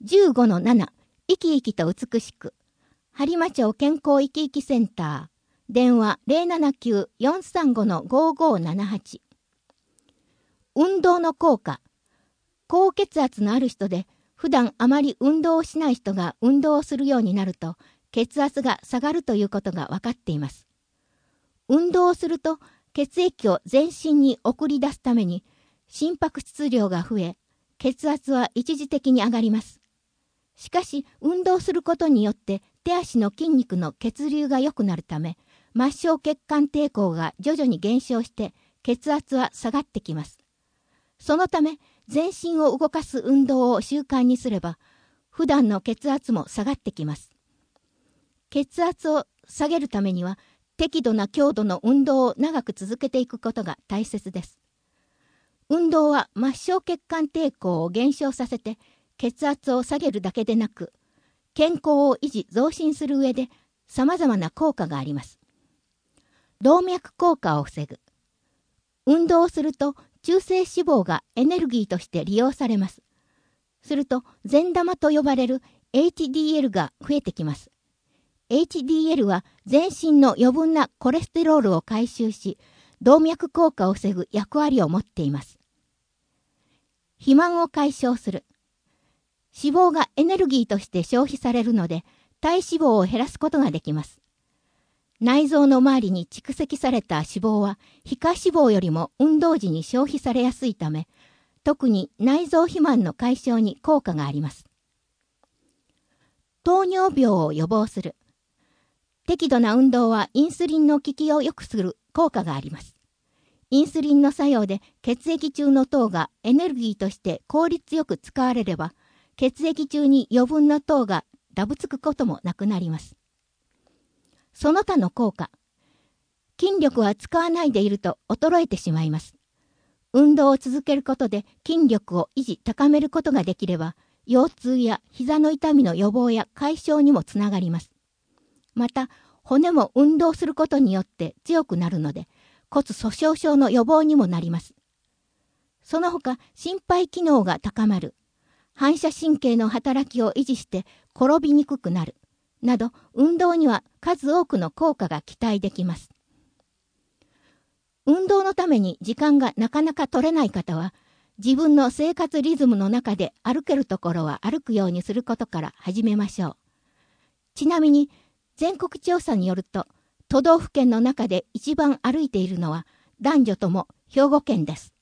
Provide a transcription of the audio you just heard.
15-7 生き生きと美しく播磨町健康生き生きセンター電話 079-435-5578 運動の効果。高血圧のある人で普段あまり運動をしない人が運動をするようになると血圧が下がるということが分かっています。運動をすると血液を全身に送り出すために心拍質量が増え、血圧は一時的に上がります。しかし運動することによって手足の筋肉の血流が良くなるため、末梢血管抵抗が徐々に減少して血圧は下がってきます。そのため全身を動かす運動を習慣にすれば、普段の血圧も下がってきます。血圧を下げるためには、適度な強度の運動を長く続けていくことが大切です。運動は末梢血管抵抗を減少させて、血圧を下げるだけでなく、健康を維持増進する上で様々な効果があります。動脈硬化を防ぐ。運動をすると中性脂肪がエネルギーとして利用されます。すると善玉と呼ばれる HDL が増えてきます。HDL は全身の余分なコレステロールを回収し、動脈硬化を防ぐ役割を持っています。肥満を解消する。脂肪がエネルギーとして消費されるので、体脂肪を減らすことができます。内臓の周りに蓄積された脂肪は、皮下脂肪よりも運動時に消費されやすいため、特に内臓肥満の解消に効果があります。糖尿病を予防する。適度な運動はインスリンの効きを良くする効果があります。インスリンの作用で血液中の糖がエネルギーとして効率よく使われれば、血液中に余分な糖がダブつくこともなくなります。その他の効果。筋力は使わないでいると衰えてしまいます。運動を続けることで筋力を維持高めることができれば、腰痛や膝の痛みの予防や解消にもつながります。また、骨も運動することによって強くなるので、骨粗鬆症の予防にもなります。その他、心肺機能が高まる。反射神経の働きを維持して転びにくくなる。など、運動には数多くの効果が期待できます。運動のために時間がなかなか取れない方は、自分の生活リズムの中で歩けるところは歩くようにすることから始めましょう。ちなみに、全国調査によると、都道府県の中で一番歩いているのは男女とも兵庫県です。